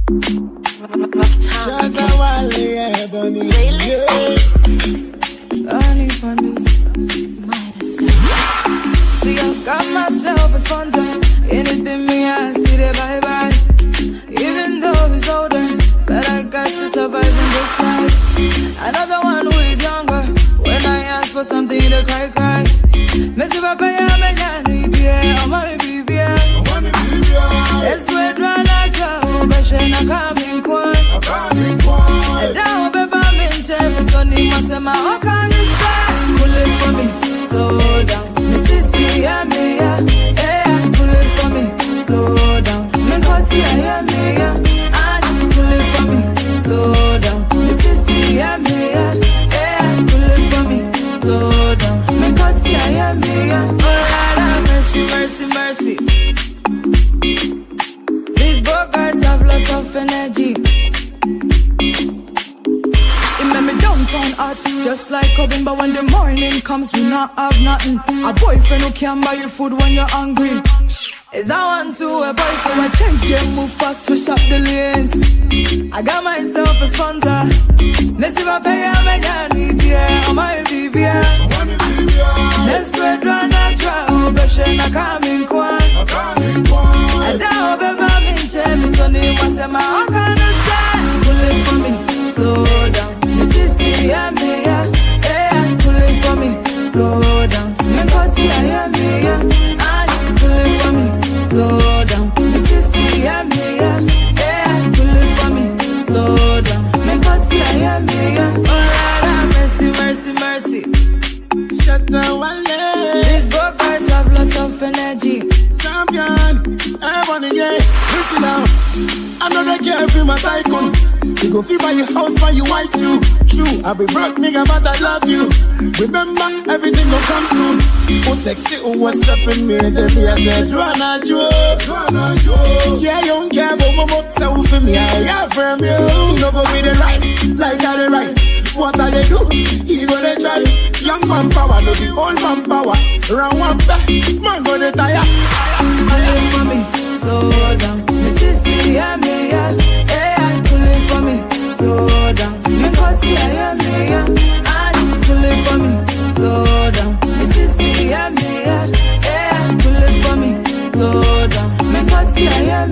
See, I've got myself a sponsor. Anything me ask, see the bye-bye. Even though he's older, but I got to survive in this life. Another one who is younger. When I ask for something, they cry. Messi papa ya mejani bia, omami bibia. It's where drana jao, beshe na coming kwan. And now beba minche, misoni masema okani say. Pull it for me, slow down. Mississippi, yeah, pull it for me, slow down. Minkoti, yeah, pull it for me, slow down. Mississippi, yeah, pull it for me, slow down. Minkoti, yeah, mercy. These broke guys have lots of energy. It made me downtown hot, just like Coben. But when the morning comes, we not have nothing. A boyfriend who can buy you food when you're hungry. Is that one to a boy, so I change game, move fast, switch up the lanes. I got myself a sponsor. Messi va payer me nyani bia, oh my bibia. Let's red run a trial, beshe na coming kwan. And now beba minche, mi soni masema okana say. Pull it for me, slow down. Mississippi, yeah, pull it for me, slow down. Minkoti, yeah, pull it for me, slow down. Mississippi, yeah, pull it for me, slow down. Minkoti, yeah, mercy. Shut the wale. These broke guys have lots of energy. Champion, everyone again. Listen now, I know they care for my tycoon. You go feel by your house, by your white shoe. I be broke, nigga, but I love you. Remember, everything will come soon. Who text it, what's up in me? The beer said, Joanna Joe. Yeah, you don't care about mama. So for me, I got from you. No go with the right, like I the right. What are they do? He gonna try. Young man power, no the old man power. Round one back, man gonna tire. Pull it for me, slow down. Mississippi, yeah, pull it for me, slow down. Minkoti, yeah, pull it for me, slow down. Mississippi, yeah, pull it for me, slow down. Minkoti, yeah,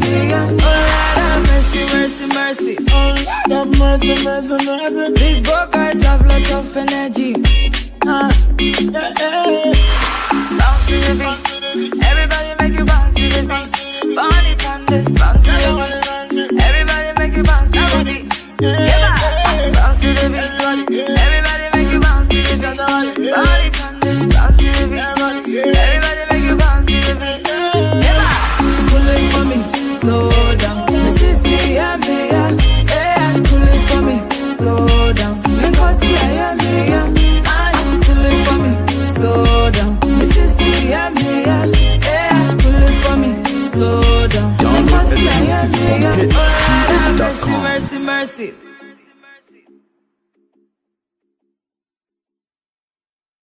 mercy. Oh, Lord have mercy. These broke guys have lots of energy. Yeah. Bounce to the beat. Everybody make you bounce to the beat. Bonnie Pandas, bounce to the beat. Everybody make you bounce to the beat. Bounce to the beat. Everybody make you bounce to the beat. Bonnie Pandas, bounce to the beat. Everybody make you bounce to the beat. Pull it for me, slow down. Mississippi, yeah, pull it for me, slow down. Minkoti, yeah, pull it for me, slow down. Mississippi, yeah, pull it for me, slow down. Minkoti, yeah, Hits.com. mercy.